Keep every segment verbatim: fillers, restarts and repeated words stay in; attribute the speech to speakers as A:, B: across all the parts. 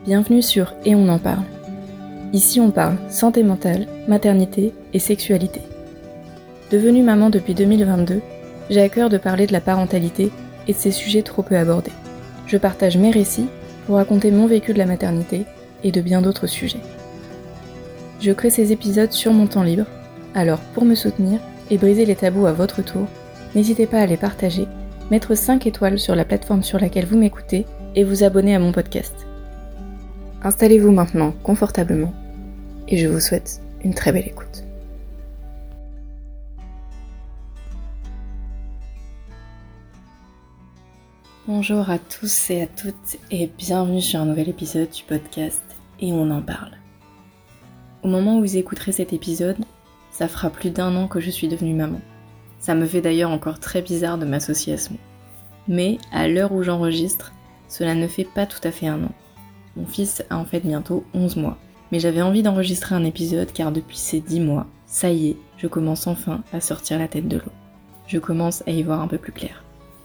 A: Bienvenue sur Et on en parle. Ici on parle santé mentale, maternité et sexualité. Devenue maman depuis deux mille vingt-deux, j'ai à cœur de parler de la parentalité et de ces sujets trop peu abordés. Je partage mes récits pour raconter mon vécu de la maternité et de bien d'autres sujets. Je crée ces épisodes sur mon temps libre, alors pour me soutenir et briser les tabous à votre tour, n'hésitez pas à les partager, mettre cinq étoiles sur la plateforme sur laquelle vous m'écoutez et vous abonner à mon podcast. Installez-vous maintenant confortablement et je vous souhaite une très belle écoute. Bonjour à tous et à toutes et bienvenue sur un nouvel épisode du podcast Et on en parle. Au moment où vous écouterez cet épisode, ça fera plus d'un an que je suis devenue maman. Ça me fait d'ailleurs encore très bizarre de m'associer à ce mot. Mais à l'heure où j'enregistre, cela ne fait pas tout à fait un an. Mon fils a en fait bientôt onze mois. Mais j'avais envie d'enregistrer un épisode car depuis ces dix mois, ça y est, je commence enfin à sortir la tête de l'eau. Je commence à y voir un peu plus clair.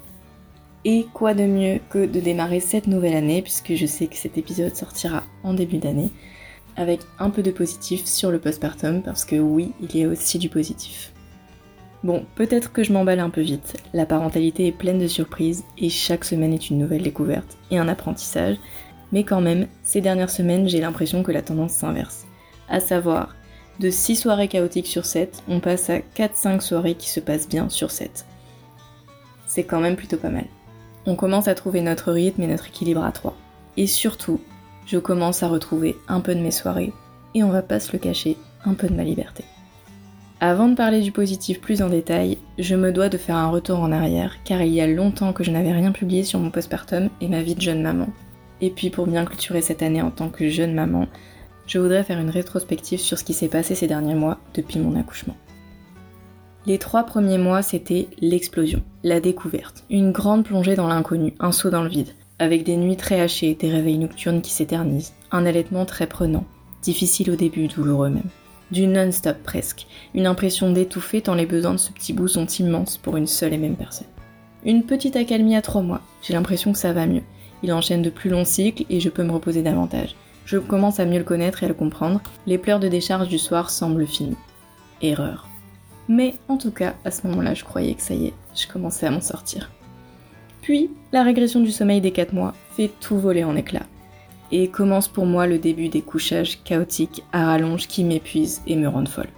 A: Et quoi de mieux que de démarrer cette nouvelle année, puisque je sais que cet épisode sortira en début d'année, avec un peu de positif sur le postpartum, parce que oui, il y a aussi du positif. Bon, peut-être que je m'emballe un peu vite, la parentalité est pleine de surprises, et chaque semaine est une nouvelle découverte et un apprentissage, mais quand même, ces dernières semaines, j'ai l'impression que la tendance s'inverse. À savoir, de six soirées chaotiques sur sept, on passe à quatre cinq soirées qui se passent bien sur sept. C'est quand même plutôt pas mal. On commence à trouver notre rythme et notre équilibre à trois. Et surtout, je commence à retrouver un peu de mes soirées, et on va pas se le cacher, un peu de ma liberté. Avant de parler du positif plus en détail, je me dois de faire un retour en arrière, car il y a longtemps que je n'avais rien publié sur mon postpartum et ma vie de jeune maman. Et puis pour bien clôturer cette année en tant que jeune maman, je voudrais faire une rétrospective sur ce qui s'est passé ces derniers mois depuis mon accouchement. Les trois premiers mois, c'était l'explosion, la découverte, une grande plongée dans l'inconnu, un saut dans le vide, avec des nuits très hachées, des réveils nocturnes qui s'éternisent, un allaitement très prenant, difficile au début, douloureux même, du non-stop presque, une impression d'étouffer tant les besoins de ce petit bout sont immenses pour une seule et même personne. Une petite accalmie à trois mois, j'ai l'impression que ça va mieux. Il enchaîne de plus longs cycles et je peux me reposer davantage. Je commence à mieux le connaître et à le comprendre. Les pleurs de décharge du soir semblent finies. Erreur. Mais en tout cas, à ce moment-là, je croyais que ça y est, je commençais à m'en sortir. Puis, la régression du sommeil des quatre mois fait tout voler en éclats. Et commence pour moi le début des couchages chaotiques à rallonge qui m'épuisent et me rendent folle.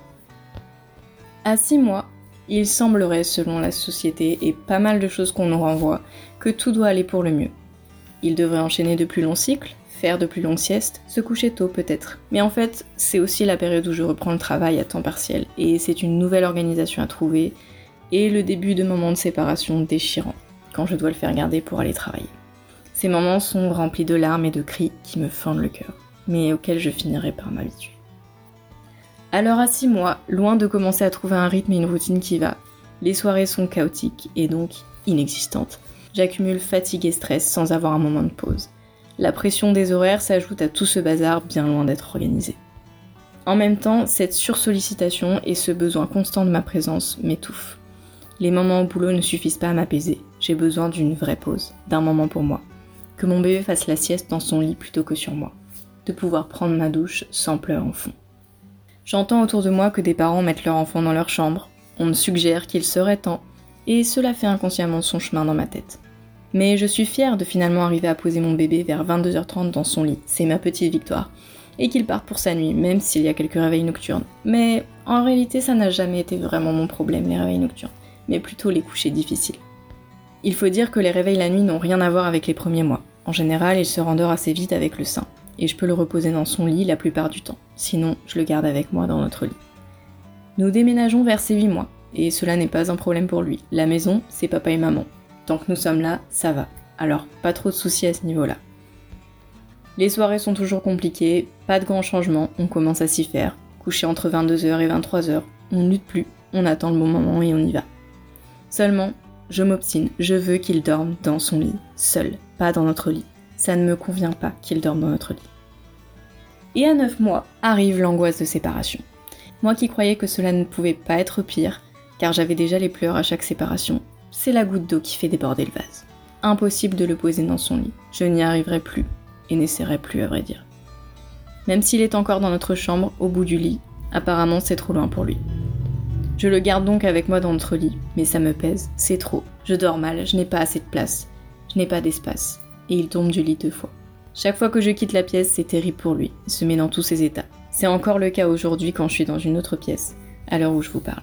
A: À six mois, il semblerait, selon la société et pas mal de choses qu'on nous renvoie, que tout doit aller pour le mieux. Il devrait enchaîner de plus longs cycles, faire de plus longues siestes, se coucher tôt peut-être. Mais en fait, c'est aussi la période où je reprends le travail à temps partiel, et c'est une nouvelle organisation à trouver, et le début de moments de séparation déchirants, quand je dois le faire garder pour aller travailler. Ces moments sont remplis de larmes et de cris qui me fendent le cœur, mais auxquels je finirai par m'habituer. Alors à six mois, loin de commencer à trouver un rythme et une routine qui va, les soirées sont chaotiques et donc inexistantes. J'accumule fatigue et stress sans avoir un moment de pause. La pression des horaires s'ajoute à tout ce bazar bien loin d'être organisé. En même temps, cette sursollicitation et ce besoin constant de ma présence m'étouffent. Les moments au boulot ne suffisent pas à m'apaiser. J'ai besoin d'une vraie pause, d'un moment pour moi. Que mon bébé fasse la sieste dans son lit plutôt que sur moi. De pouvoir prendre ma douche sans pleurs en fond. J'entends autour de moi que des parents mettent leur enfant dans leur chambre. On me suggère qu'il serait temps. Et cela fait inconsciemment son chemin dans ma tête. Mais je suis fière de finalement arriver à poser mon bébé vers vingt-deux heures trente dans son lit, c'est ma petite victoire. Et qu'il parte pour sa nuit, même s'il y a quelques réveils nocturnes. Mais en réalité, ça n'a jamais été vraiment mon problème, les réveils nocturnes, mais plutôt les couchers difficiles. Il faut dire que les réveils la nuit n'ont rien à voir avec les premiers mois. En général, il se rendort assez vite avec le sein, et je peux le reposer dans son lit la plupart du temps. Sinon, je le garde avec moi dans notre lit. Nous déménageons vers ses huit mois. Et cela n'est pas un problème pour lui. La maison, c'est papa et maman. Tant que nous sommes là, ça va. Alors, pas trop de soucis à ce niveau-là. Les soirées sont toujours compliquées, pas de grands changements, on commence à s'y faire. Coucher entre vingt-deux heures et vingt-trois heures, on lutte plus, on attend le bon moment et on y va. Seulement, je m'obstine, je veux qu'il dorme dans son lit, seul, pas dans notre lit. Ça ne me convient pas qu'il dorme dans notre lit. Et à neuf mois, arrive l'angoisse de séparation. Moi qui croyais que cela ne pouvait pas être pire, car j'avais déjà les pleurs à chaque séparation, c'est la goutte d'eau qui fait déborder le vase. Impossible de le poser dans son lit, je n'y arriverai plus. et n'essaierai plus à vrai dire. Même s'il est encore dans notre chambre, au bout du lit, apparemment c'est trop loin pour lui. Je le garde donc avec moi dans notre lit, mais ça me pèse, c'est trop. Je dors mal, je n'ai pas assez de place, je n'ai pas d'espace, et il tombe du lit deux fois. Chaque fois que je quitte la pièce, c'est terrible pour lui, il se met dans tous ses états. C'est encore le cas aujourd'hui quand je suis dans une autre pièce, à l'heure où je vous parle.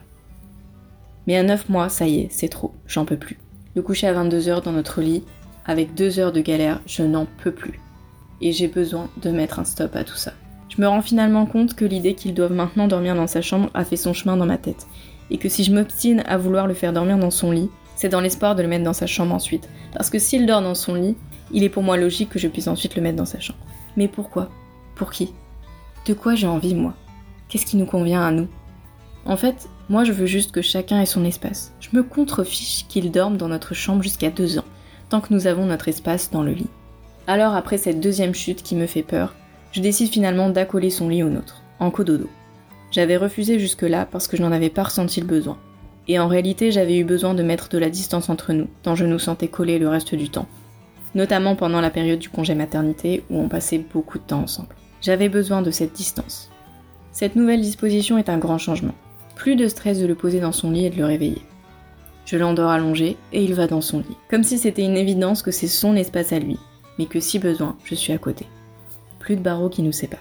A: Mais à neuf mois, ça y est, c'est trop, j'en peux plus. Le coucher à vingt-deux heures dans notre lit, avec deux heures de galère, je n'en peux plus. Et j'ai besoin de mettre un stop à tout ça. Je me rends finalement compte que l'idée qu'il doive maintenant dormir dans sa chambre a fait son chemin dans ma tête. Et que si je m'obstine à vouloir le faire dormir dans son lit, c'est dans l'espoir de le mettre dans sa chambre ensuite. Parce que s'il dort dans son lit, il est pour moi logique que je puisse ensuite le mettre dans sa chambre. Mais pourquoi ? Pour qui ? De quoi j'ai envie, moi ? Qu'est-ce qui nous convient à nous ? En fait, moi je veux juste que chacun ait son espace. Je me contrefiche qu'il dorme dans notre chambre jusqu'à deux ans, tant que nous avons notre espace dans le lit. Alors après cette deuxième chute qui me fait peur, je décide finalement d'accoler son lit au nôtre, en cododo. J'avais refusé jusque-là parce que je n'en avais pas ressenti le besoin. Et en réalité, j'avais eu besoin de mettre de la distance entre nous, tant je nous sentais collés le reste du temps. Notamment pendant la période du congé maternité où on passait beaucoup de temps ensemble. J'avais besoin de cette distance. Cette nouvelle disposition est un grand changement. Plus de stress de le poser dans son lit et de le réveiller. Je l'endors allongé et il va dans son lit. Comme si c'était une évidence que c'est son espace à lui, mais que si besoin, je suis à côté. Plus de barreaux qui nous séparent.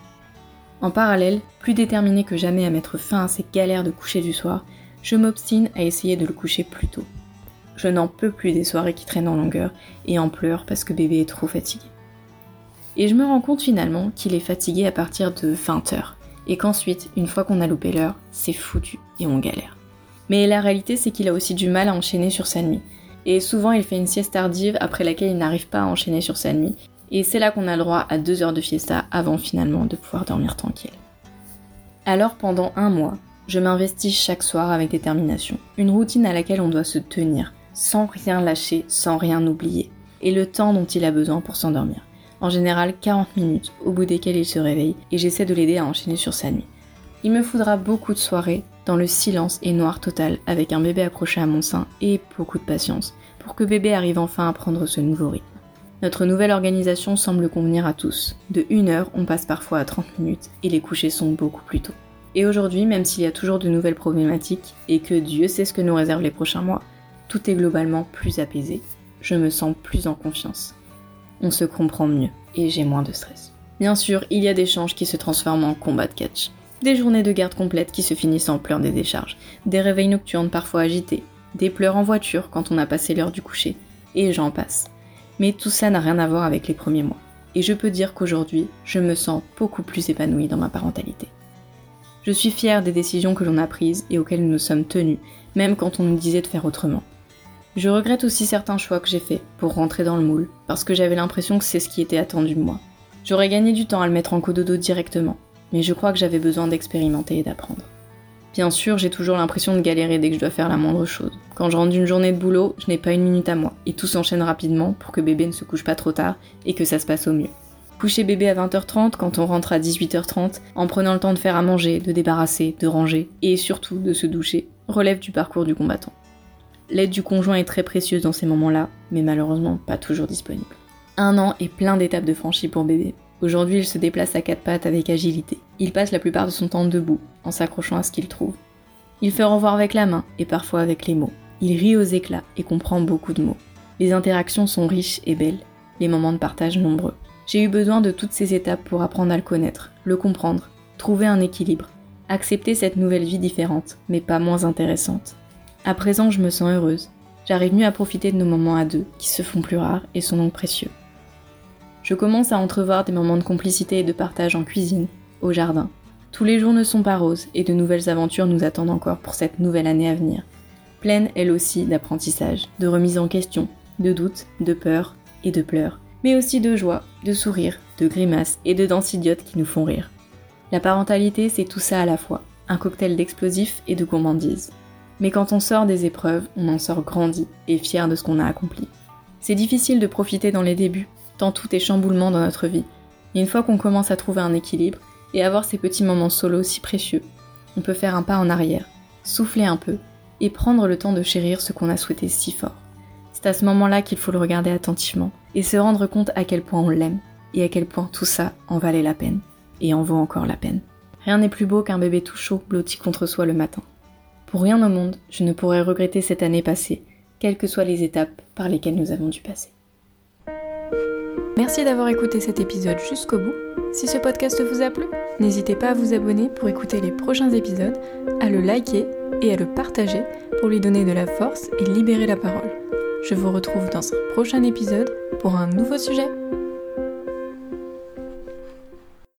A: En parallèle, plus déterminée que jamais à mettre fin à ces galères de coucher du soir, je m'obstine à essayer de le coucher plus tôt. Je n'en peux plus des soirées qui traînent en longueur et en pleurs parce que bébé est trop fatigué. Et je me rends compte finalement qu'il est fatigué à partir de vingt heures, et qu'ensuite, une fois qu'on a loupé l'heure, c'est foutu et on galère. Mais la réalité, c'est qu'il a aussi du mal à enchaîner sur sa nuit, et souvent il fait une sieste tardive après laquelle il n'arrive pas à enchaîner sur sa nuit, et c'est là qu'on a le droit à deux heures de fiesta avant finalement de pouvoir dormir tranquille. Alors pendant un mois, je m'investis chaque soir avec détermination, une routine à laquelle on doit se tenir, sans rien lâcher, sans rien oublier, et le temps dont il a besoin pour s'endormir. En général quarante minutes, au bout desquelles il se réveille, et j'essaie de l'aider à enchaîner sur sa nuit. Il me faudra beaucoup de soirées, dans le silence et noir total, avec un bébé accroché à mon sein, et beaucoup de patience, pour que bébé arrive enfin à prendre ce nouveau rythme. Notre nouvelle organisation semble convenir à tous. De une heure, on passe parfois à trente minutes, et les couchers sont beaucoup plus tôt. Et aujourd'hui, même s'il y a toujours de nouvelles problématiques, et que Dieu sait ce que nous réserve les prochains mois, tout est globalement plus apaisé. Je me sens plus en confiance. On se comprend mieux, et j'ai moins de stress. Bien sûr, il y a des changes qui se transforment en combat de catch. Des journées de garde complètes qui se finissent en pleurs des décharges, des réveils nocturnes parfois agités, des pleurs en voiture quand on a passé l'heure du coucher, et j'en passe. Mais tout ça n'a rien à voir avec les premiers mois. Et je peux dire qu'aujourd'hui, je me sens beaucoup plus épanouie dans ma parentalité. Je suis fière des décisions que l'on a prises et auxquelles nous nous sommes tenus, même quand on nous disait de faire autrement. Je regrette aussi certains choix que j'ai faits pour rentrer dans le moule, parce que j'avais l'impression que c'est ce qui était attendu de moi. J'aurais gagné du temps à le mettre en cododo directement, mais je crois que j'avais besoin d'expérimenter et d'apprendre. Bien sûr, j'ai toujours l'impression de galérer dès que je dois faire la moindre chose. Quand je rentre d'une journée de boulot, je n'ai pas une minute à moi, et tout s'enchaîne rapidement pour que bébé ne se couche pas trop tard et que ça se passe au mieux. Coucher bébé à vingt heures trente quand on rentre à dix-huit heures trente, en prenant le temps de faire à manger, de débarrasser, de ranger, et surtout de se doucher, relève du parcours du combattant. L'aide du conjoint est très précieuse dans ces moments-là, mais malheureusement pas toujours disponible. Un an est plein d'étapes de franchis pour bébé. Aujourd'hui, il se déplace à quatre pattes avec agilité. Il passe la plupart de son temps debout, en s'accrochant à ce qu'il trouve. Il fait au revoir avec la main, et parfois avec les mots. Il rit aux éclats et comprend beaucoup de mots. Les interactions sont riches et belles, les moments de partage nombreux. J'ai eu besoin de toutes ces étapes pour apprendre à le connaître, le comprendre, trouver un équilibre, accepter cette nouvelle vie différente, mais pas moins intéressante. À présent, je me sens heureuse. J'arrive mieux à profiter de nos moments à deux, qui se font plus rares et sont donc précieux. Je commence à entrevoir des moments de complicité et de partage en cuisine, au jardin. Tous les jours ne sont pas roses et de nouvelles aventures nous attendent encore pour cette nouvelle année à venir. Pleine, elle aussi, d'apprentissage, de remise en question, de doutes, de peurs et de pleurs, mais aussi de joie, de sourires, de grimaces et de danses idiotes qui nous font rire. La parentalité, c'est tout ça à la fois, un cocktail d'explosifs et de gourmandise. Mais quand on sort des épreuves, on en sort grandi et fier de ce qu'on a accompli. C'est difficile de profiter dans les débuts, tant tout est chamboulement dans notre vie. Et une fois qu'on commence à trouver un équilibre et avoir ces petits moments solos si précieux, on peut faire un pas en arrière, souffler un peu et prendre le temps de chérir ce qu'on a souhaité si fort. C'est à ce moment-là qu'il faut le regarder attentivement et se rendre compte à quel point on l'aime. et à quel point tout ça en valait la peine, et en vaut encore la peine. Rien n'est plus beau qu'un bébé tout chaud blotti contre soi le matin. Pour rien au monde, je ne pourrais regretter cette année passée, quelles que soient les étapes par lesquelles nous avons dû passer. Merci d'avoir écouté cet épisode jusqu'au bout. Si ce podcast vous a plu, n'hésitez pas à vous abonner pour écouter les prochains épisodes, à le liker et à le partager pour lui donner de la force et libérer la parole. Je vous retrouve dans un prochain épisode pour un nouveau sujet.